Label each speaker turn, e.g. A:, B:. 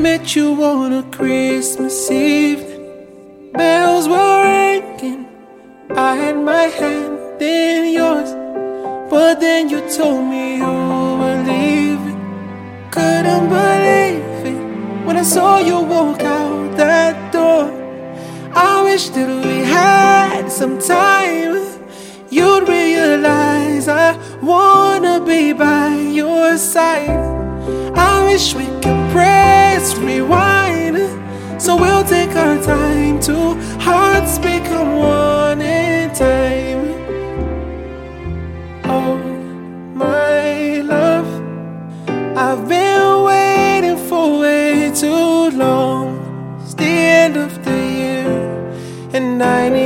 A: met you on a Christmas evening. Bells were ringing, I had my hand in yours, but then you told me you were leaving. Couldn't believe it when I saw you walk out that door. I wish that we had some time. You'd realize I wanna be by your side. I wish we could press rewind, so we'll take our time. Two hearts become one in time. Oh, my love, I've been waiting for way too long. It's the end of the year, and I need